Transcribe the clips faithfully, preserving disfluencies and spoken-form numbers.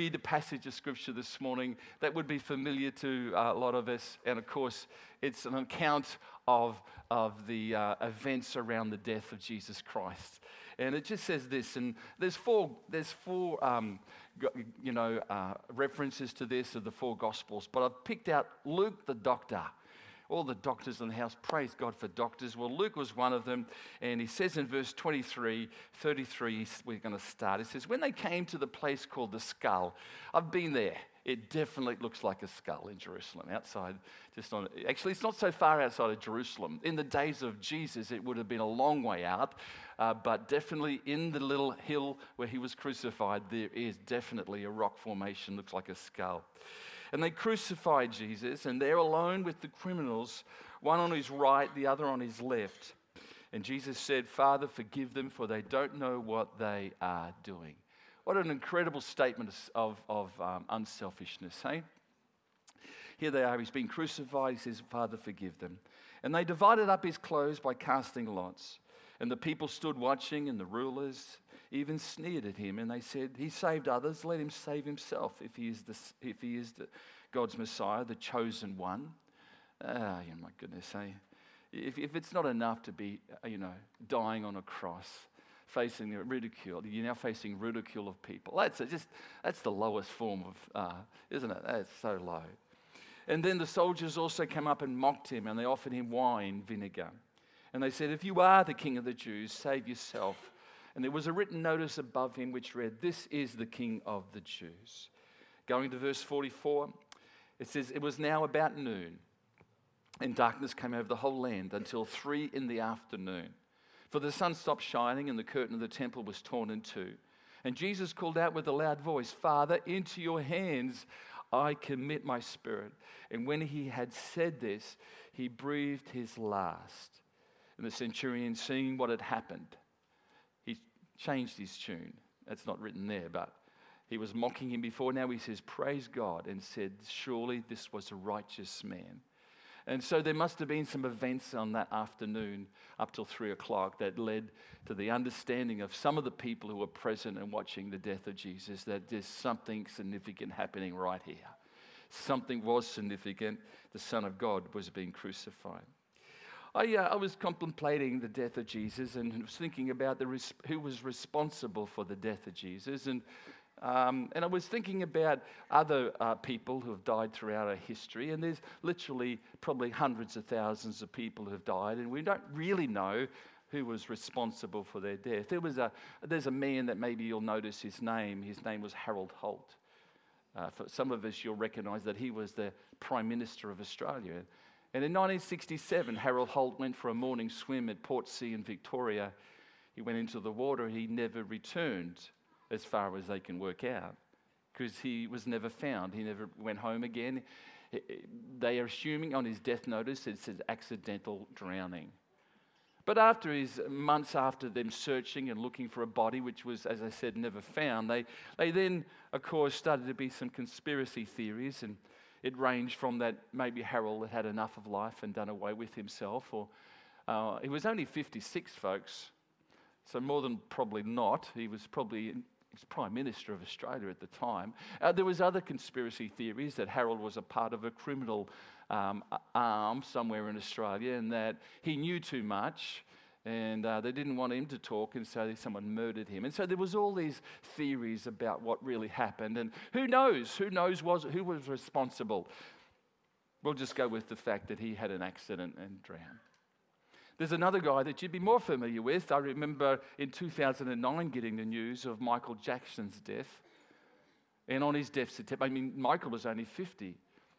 read a passage of Scripture this morning that would be familiar to uh, a lot of us. And of course, it's an account of, of the uh, events around the death of Jesus Christ. And it just says this, and there's four, there's four um, you know, uh, references to this of the four Gospels. But I've picked out Luke the doctor. All the doctors in the house, praise God for doctors. Well, Luke was one of them, and he says in verse twenty-three, thirty-three, we're going to start. It says, when they came to the place called the Skull, I've been there. It definitely looks like a skull in Jerusalem, outside, just on, actually it's not so far outside of Jerusalem. In the days of Jesus, it would have been a long way out, uh, but definitely in the little hill where he was crucified, there is definitely a rock formation, looks like a skull. And they crucified Jesus, and they're alone with the criminals, one on his right, the other on his left. And Jesus said, Father, forgive them, for they don't know what they are doing. What an incredible statement of, of um, unselfishness, hey? Here they are, he's been crucified, he says, Father, forgive them. And they divided up his clothes by casting lots. And the people stood watching, and the rulers even sneered at him, and they said, he saved others, let him save himself if he is the, if he is the, God's Messiah, the chosen one. Ah, oh, my goodness, hey? If, if it's not enough to be, you know, dying on a cross, facing the ridicule, you're now facing ridicule of people. That's just, that's the lowest form of, uh, isn't it? That's so low. And then the soldiers also came up and mocked him, and they offered him wine vinegar. And they said, if you are the King of the Jews, save yourself. And there was a written notice above him which read, this is the King of the Jews. Going to verse forty-four, it says, it was now about noon, and darkness came over the whole land until three in the afternoon. For the sun stopped shining, and the curtain of the temple was torn in two. And Jesus called out with a loud voice, Father, into your hands I commit my spirit. And when he had said this, he breathed his last. And the centurion, seeing what had happened, he changed his tune. That's not written there, but he was mocking him before. Now he says, praise God, and said, surely this was a righteous man. And so there must have been some events on that afternoon up till three o'clock that led to the understanding of some of the people who were present and watching the death of Jesus, that there's something significant happening right here. Something was significant. The Son of God was being crucified. I, uh, I was contemplating the death of Jesus and was thinking about the res- who was responsible for the death of Jesus. And um, and I was thinking about other uh, people who have died throughout our history. And there's literally probably hundreds of thousands of people who have died. And we don't really know who was responsible for their death. There was a, there's a man that maybe you'll notice his name. His name was Harold Holt. Uh, for some of us, you'll recognise that he was the Prime Minister of Australia. And in nineteen sixty-seven, Harold Holt went for a morning swim at Portsea in Victoria. He went into the water. He never returned, as far as they can work out, because he was never found. He never went home again. They are assuming on his death notice it says accidental drowning. But after his months after them searching and looking for a body, which was, as I said, never found, they, they then, of course, started to be some conspiracy theories, and it ranged from that maybe Harold had had enough of life and done away with himself, or uh, he was only fifty-six, folks, so more than probably not. He was probably he was Prime Minister of Australia at the time. Uh, there was other conspiracy theories that Harold was a part of a criminal um, arm somewhere in Australia, and that he knew too much, and uh, they didn't want him to talk, and so someone murdered him. And so there was all these theories about what really happened, and who knows? Who knows was who was responsible? We'll just go with the fact that he had an accident and drowned. There's another guy that you'd be more familiar with. I remember in two thousand nine getting the news of Michael Jackson's death, and on his death certificate, I mean, Michael was only fifty.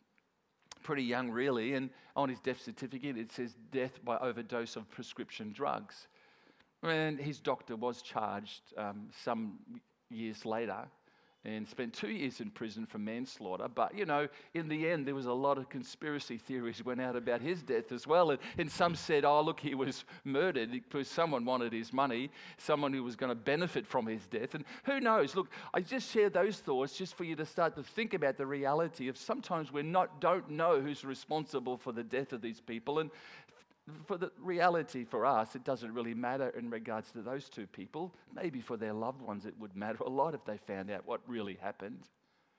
Pretty young, really, and on his death certificate it says death by overdose of prescription drugs. And his doctor was charged um, some years later and spent two years in prison for manslaughter. But, you know, in the end, there was a lot of conspiracy theories went out about his death as well. And, and some said, oh, look, he was murdered because someone wanted his money, someone who was going to benefit from his death. And who knows? Look, I just share those thoughts just for you to start to think about the reality of sometimes we not don't know who's responsible for the death of these people. And for the reality for us, it doesn't really matter in regards to those two people. Maybe for their loved ones it would matter a lot if they found out what really happened.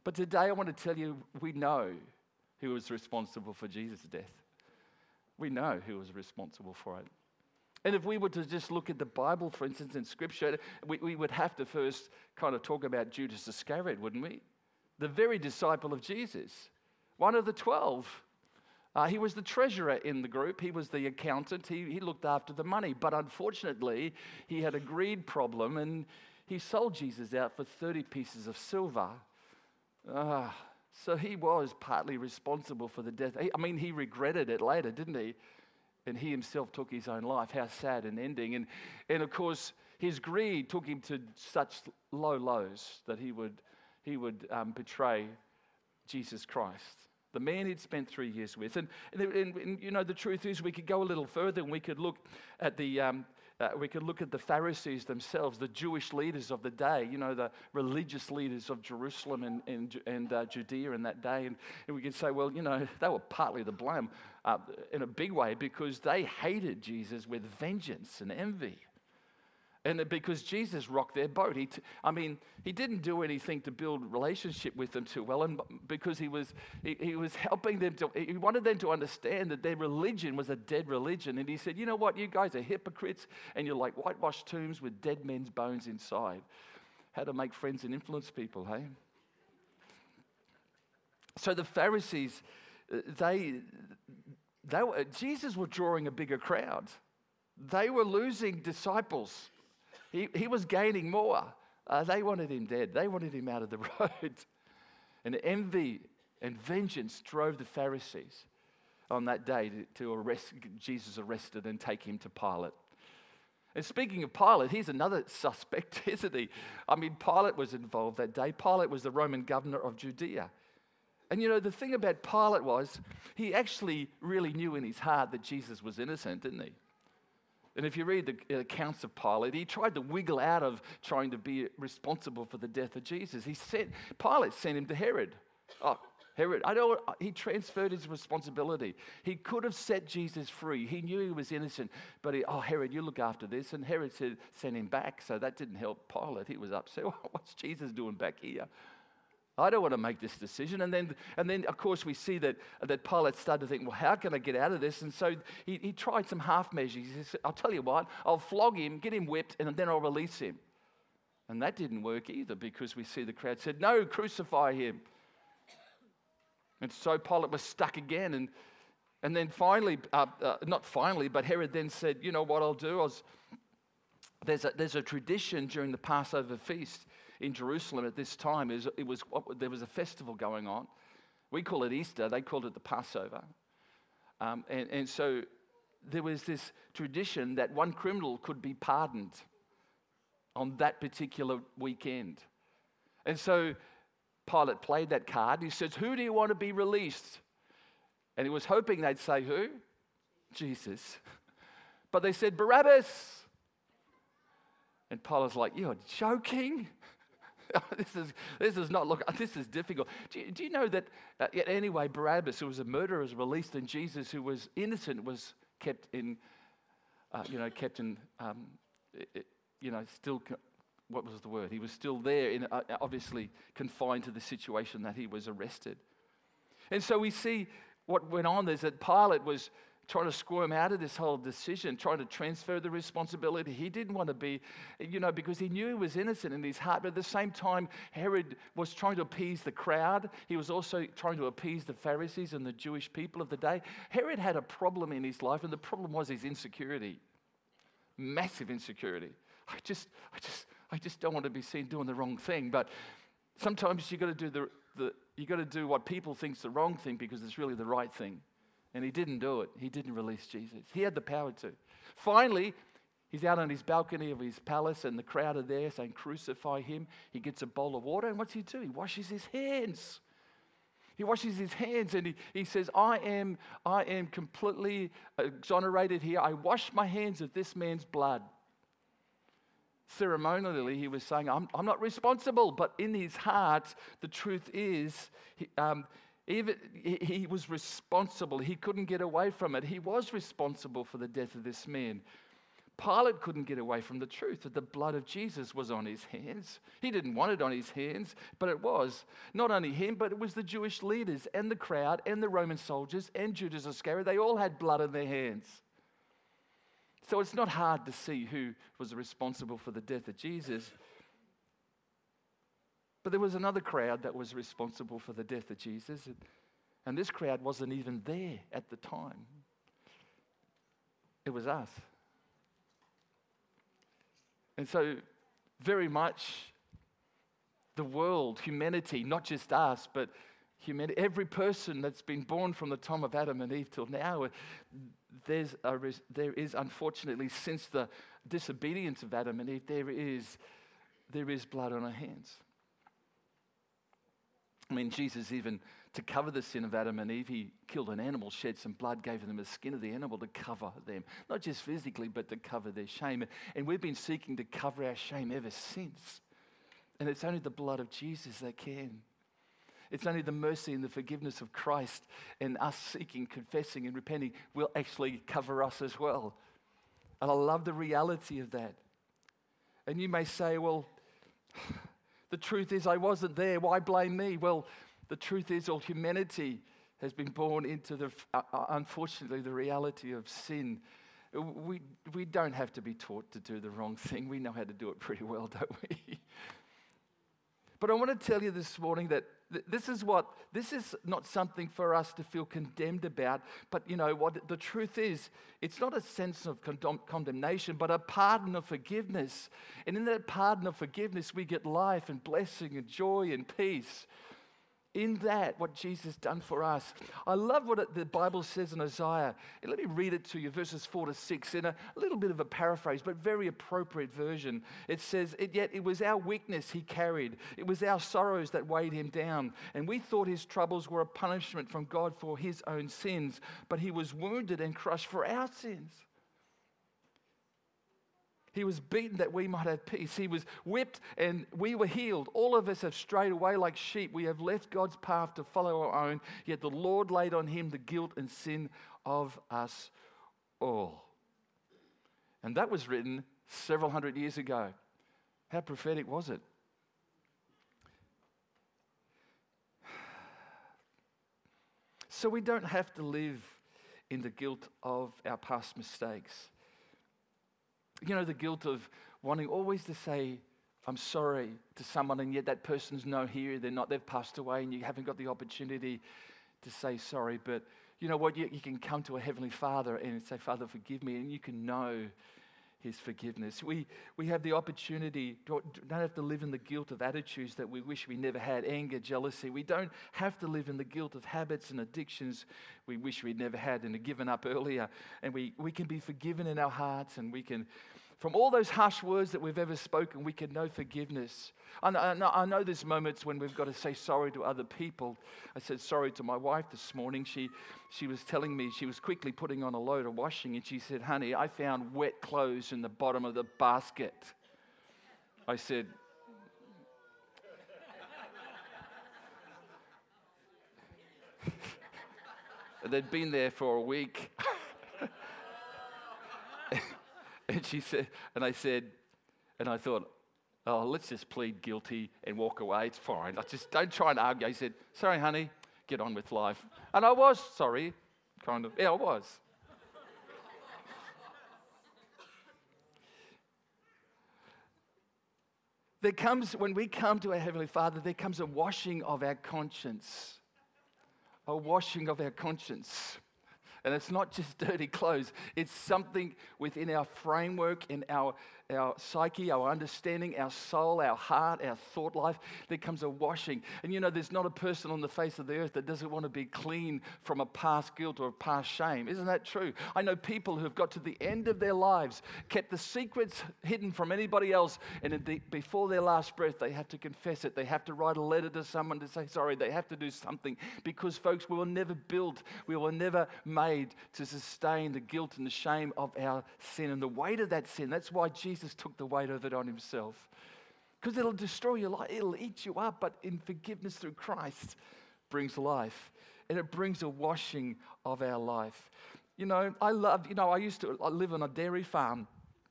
But today I want to tell you, we know who was responsible for Jesus' death. We know who was responsible for it. And if we were to just look at the Bible, for instance, in Scripture, we, we would have to first kind of talk about Judas Iscariot, wouldn't we? The very disciple of Jesus, one of the twelve. Uh, he was the treasurer in the group. He was the accountant. He, he looked after the money. But unfortunately, he had a greed problem, and he sold Jesus out for thirty pieces of silver. Uh, so he was partly responsible for the death. I mean, he regretted it later, didn't he? And he himself took his own life. How sad an ending. And, and of course, his greed took him to such low lows that he would, he would um, betray Jesus Christ, the man he'd spent three years with. And, and, and, and, you know, the truth is we could go a little further and we could look at the... Um, Uh, we could look at the Pharisees themselves, the Jewish leaders of the day, you know, the religious leaders of Jerusalem and, and, and uh, Judea in that day. And, and we could say, well, you know, they were partly to blame uh, in a big way because they hated Jesus with vengeance and envy. And because Jesus rocked their boat. He t- I mean, he didn't do anything to build relationship with them too well, and because he was he, he was helping them to, he wanted them to understand that their religion was a dead religion. And he said, you know what, you guys are hypocrites, and you're like whitewashed tombs with dead men's bones inside. How to make friends and influence people, hey? So the Pharisees, they, they were, Jesus was drawing a bigger crowd. They were losing disciples. He, he was gaining more. Uh, they wanted him dead. They wanted him out of the road. And envy and vengeance drove the Pharisees on that day to, to arrest Jesus, arrested and take him to Pilate. And speaking of Pilate, here's another suspect, isn't he? I mean, Pilate was involved that day. Pilate was the Roman governor of Judea. And you know, the thing about Pilate was he actually really knew in his heart that Jesus was innocent, didn't he? And if you read the accounts of Pilate, he tried to wiggle out of trying to be responsible for the death of Jesus. He sent, Pilate sent him to Herod. Oh, Herod, I don't, he transferred his responsibility. He could have set Jesus free. He knew he was innocent, but he, oh, Herod, you look after this. And Herod said, send him back. So that didn't help Pilate. He was upset. What's Jesus doing back here? I don't want to make this decision. And then, and then of course, we see that, that Pilate started to think, well, how can I get out of this? And so he, he tried some half measures. He said, I'll tell you what, I'll flog him, get him whipped, and then I'll release him. And that didn't work either because we see the crowd said, no, crucify him. And so Pilate was stuck again. And, and then finally, uh, uh, not finally, but Herod then said, you know what I'll do? I was, there's, a, there's a tradition during the Passover feast in Jerusalem at this time. Is it was there was a festival going on. We call it Easter. They called it the Passover. Um, and, and so there was this tradition that one criminal could be pardoned on that particular weekend. And so Pilate played that card. He says, who do you want to be released? And he was hoping they'd say who? Jesus. But they said, Barabbas. And Pilate's like, you're joking? this is this is not look. This is difficult. Do you, do you know that? Uh, anyway, Barabbas, who was a murderer, was released, and Jesus, who was innocent, was kept in. Uh, you know, kept in. Um, it, you know, still. What was the word? He was still there, in, uh, obviously confined to the situation that he was arrested. And so we see what went on is that Pilate was trying to squirm out of this whole decision, trying to transfer the responsibility. He didn't want to be, you know, because he knew he was innocent in his heart. But at the same time, Herod was trying to appease the crowd. He was also trying to appease the Pharisees and the Jewish people of the day. Herod had a problem in his life, and the problem was his insecurity. Massive insecurity. I just, I just, I just don't want to be seen doing the wrong thing. But sometimes you got to do the, the you got to do what people think's the wrong thing because it's really the right thing. And he didn't do it. He didn't release Jesus. He had the power to. Finally, he's out on his balcony of his palace, and the crowd are there saying, crucify him. He gets a bowl of water, and what's he do? He washes his hands. He washes his hands, and he, he says, I am, I am completely exonerated here. I wash my hands of this man's blood. Ceremonially, he was saying, I'm, I'm not responsible. But in his heart, the truth is, he, um, Even he was responsible. He couldn't get away from it. He was responsible for the death of this man. Pilate couldn't get away from the truth that the blood of Jesus was on his hands. He didn't want it on his hands, but it was. Not only him, but it was the Jewish leaders and the crowd and the Roman soldiers and Judas Iscariot. They all had blood on their hands. So it's not hard to see who was responsible for the death of Jesus. But there was another crowd that was responsible for the death of Jesus, and this crowd wasn't even there at the time. It was us. And so, very much the world, humanity, not just us, but humanity, every person that's been born from the time of Adam and Eve till now, there's a, there is, unfortunately, since the disobedience of Adam and Eve, there is, there is blood on our hands. I mean, Jesus even, to cover the sin of Adam and Eve, he killed an animal, shed some blood, gave them the skin of the animal to cover them. Not just physically, but to cover their shame. And we've been seeking to cover our shame ever since. And it's only the blood of Jesus that can. It's only the mercy and the forgiveness of Christ and us seeking, confessing and repenting will actually cover us as well. And I love the reality of that. And you may say, well, the truth is I wasn't there. Why blame me? Well, the truth is all humanity has been born into the, uh, unfortunately, the reality of sin. We, we don't have to be taught to do the wrong thing. We know how to do it pretty well, don't we? But I want to tell you this morning that th- this is what, this is not something for us to feel condemned about, but you know what the truth is, it's not a sense of condom- condemnation, but a pardon of forgiveness. And in that pardon of forgiveness, we get life and blessing and joy and peace. In that, what Jesus done for us. I love what it, the Bible says in Isaiah. And let me read it to you, verses four to six, in a, a little bit of a paraphrase, but very appropriate version. It says, it, yet it was our weakness he carried. It was our sorrows that weighed him down. And we thought his troubles were a punishment from God for his own sins. But he was wounded and crushed for our sins. He was beaten that we might have peace. He was whipped and we were healed. All of us have strayed away like sheep. We have left God's path to follow our own. Yet the Lord laid on him the guilt and sin of us all. And that was written several hundred years ago. How prophetic was it? So we don't have to live in the guilt of our past mistakes. You know, the guilt of wanting always to say, I'm sorry to someone, and yet that person's no here, they're not, they've passed away, and you haven't got the opportunity to say sorry. But you know what? You, you can come to a Heavenly Father and say, Father, forgive me, and you can know his forgiveness. We we have the opportunity, to, don't have to live in the guilt of attitudes that we wish we never had, anger, jealousy. We don't have to live in the guilt of habits and addictions we wish we'd never had and had given up earlier. And we, we can be forgiven in our hearts, and we can, from all those harsh words that we've ever spoken, we can know forgiveness. I know, I, know, I know there's moments when we've got to say sorry to other people. I said sorry to my wife this morning. She she was telling me, she was quickly putting on a load of washing, and she said, honey, I found wet clothes in the bottom of the basket. I said, they'd been there for a week. And she said, and I said, and I thought, oh, let's just plead guilty and walk away. It's fine. I just don't try and argue. He said, sorry, honey, get on with life. And I was sorry, kind of. Yeah, I was. There comes, when we come to our Heavenly Father, there comes a washing of our conscience. A washing of our conscience. And it's not just dirty clothes. It's something within our framework, in our, our psyche, our understanding, our soul, our heart, our thought life. There comes a washing. And you know, there's not a person on the face of the earth that doesn't want to be clean from a past guilt or a past shame. Isn't that true? I know people who have got to the end of their lives, kept the secrets hidden from anybody else, and the, before their last breath, they have to confess it. They have to write a letter to someone to say sorry. They have to do something because, folks, we were never built, we were never made to sustain the guilt and the shame of our sin and the weight of that sin. That's why Jesus took the weight of it on himself. Because it'll destroy your life, it'll eat you up, but in forgiveness through Christ brings life. And it brings a washing of our life. You know, I love, you know, I used to I live on a dairy farm.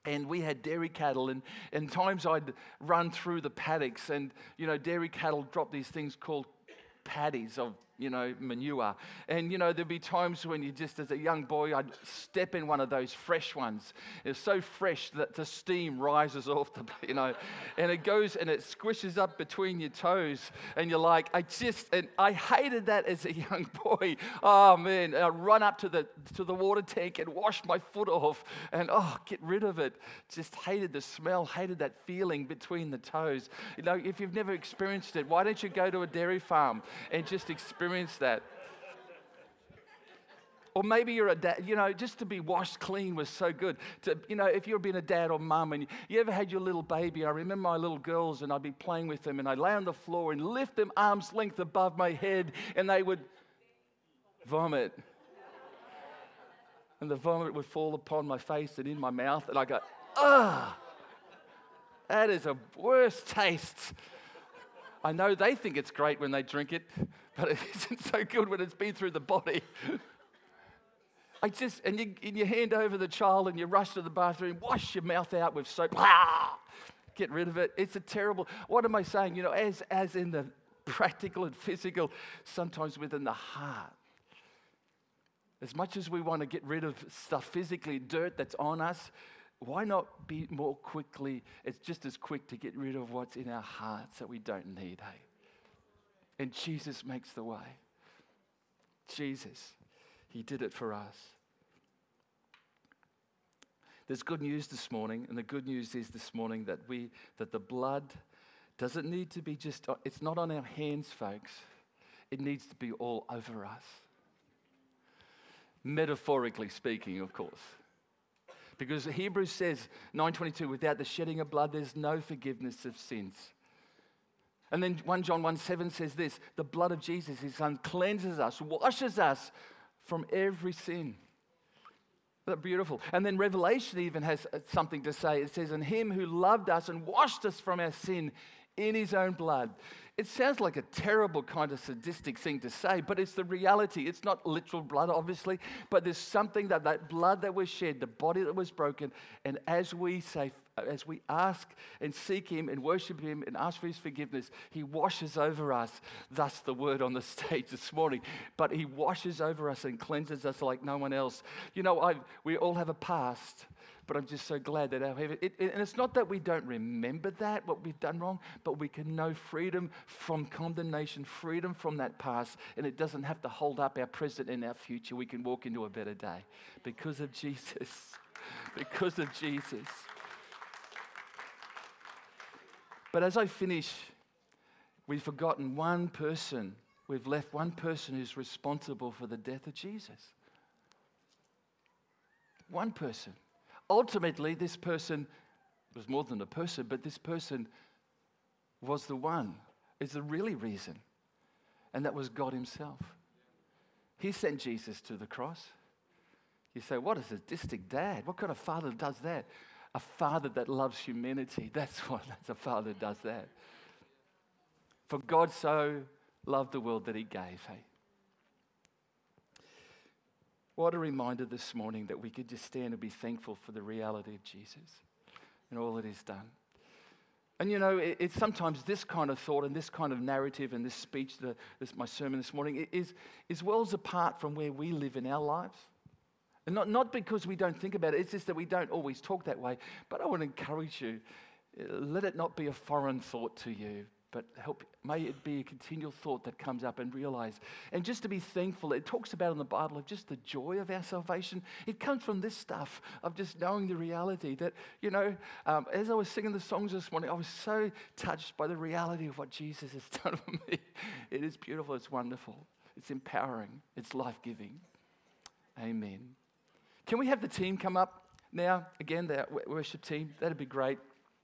And we had dairy cattle, and, and times I'd run through the paddocks, and, you know, dairy cattle drop these things called paddies of, you know, manure. And, you know, there'd be times when you just, as a young boy, I'd step in one of those fresh ones. It's so fresh that the steam rises off the, you know, and it goes and it squishes up between your toes. And you're like, I just, and I hated that as a young boy. Oh, man, I'd run up to the, to the water tank and wash my foot off and, oh, get rid of it. Just hated the smell, hated that feeling between the toes. You know, if you've never experienced it, why don't you go to a dairy farm and just experience that? Or maybe you're a dad, you know, just to be washed clean was so good. To, you know, if you've been a dad or mum and you ever had your little baby, I remember my little girls and I'd be playing with them and I'd lay on the floor and lift them arm's length above my head and they would vomit. And the vomit would fall upon my face and in my mouth and I go, ah, that is a worse taste. I know they think it's great when they drink it, but it isn't so good when it's been through the body. I just, and you, and you hand over the child and you rush to the bathroom, wash your mouth out with soap, get rid of it. It's a terrible, what am I saying? You know, as, as in the practical and physical, sometimes within the heart. As much as we want to get rid of stuff physically, dirt that's on us, why not be more quickly, it's just as quick to get rid of what's in our hearts that we don't need, hey? And Jesus makes the way. Jesus, he did it for us. There's good news this morning, and the good news is this morning that we, that the blood doesn't need to be just, it's not on our hands, folks. It needs to be all over us. Metaphorically speaking, of course. Because Hebrews says, nine twenty-two, without the shedding of blood, there's no forgiveness of sins. And then First John one seven says this, the blood of Jesus, his son, cleanses us, washes us from every sin. Isn't that beautiful? And then Revelation even has something to say. It says, in him who loved us and washed us from our sin in his own blood. It sounds like a terrible kind of sadistic thing to say, but it's the reality. It's not literal blood, obviously, but there's something that that blood that was shed, the body that was broken, and as we say, as we ask and seek him and worship him and ask for his forgiveness, he washes over us. Thus the word on the stage this morning. But he washes over us and cleanses us like no one else. You know, I, we all have a past. But I'm just so glad that our heaven, it, it, and it's not that we don't remember that, what we've done wrong, but we can know freedom from condemnation, freedom from that past, and it doesn't have to hold up our present and our future. We can walk into a better day because of Jesus, because of Jesus. But as I finish, we've forgotten one person. We've left one person who's responsible for the death of Jesus. One person. Ultimately, this person was more than a person, but this person was the one, is the really reason. And that was God himself. He sent Jesus to the cross. You say, what a sadistic dad. What kind of father does that? A father that loves humanity. That's what that's a father does that. For God so loved the world that he gave, hey? What a reminder this morning that we could just stand and be thankful for the reality of Jesus and all that he's done. And you know, it, it's sometimes this kind of thought and this kind of narrative and this speech, the, this my sermon this morning, is, is worlds apart from where we live in our lives. And not, not because we don't think about it, it's just that we don't always talk that way. But I want to encourage you, let it not be a foreign thought to you, but help, may it be a continual thought that comes up and realize. And just to be thankful, it talks about in the Bible of just the joy of our salvation. It comes from this stuff of just knowing the reality that, you know, um, as I was singing the songs this morning, I was so touched by the reality of what Jesus has done for me. It is beautiful, it's wonderful, it's empowering, it's life-giving. Amen. Can we have the team come up now? Again, the worship team, that'd be great.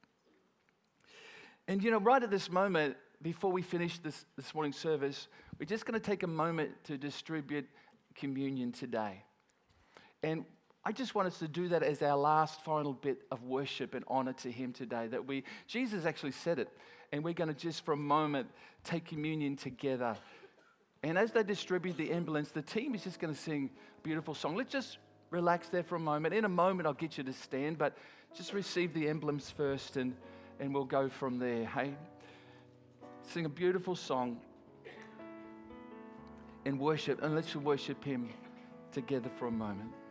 And you know, right at this moment, before we finish this, this morning's service, we're just going to take a moment to distribute communion today. And I just want us to do that as our last final bit of worship and honor to him today. That we, Jesus actually said it, and we're going to just for a moment take communion together. And as they distribute the emblems, the team is just going to sing a beautiful song. Let's just relax there for a moment. In a moment, I'll get you to stand, but just receive the emblems first, and, and we'll go from there, hey? Sing a beautiful song and worship, and let's worship Him together for a moment.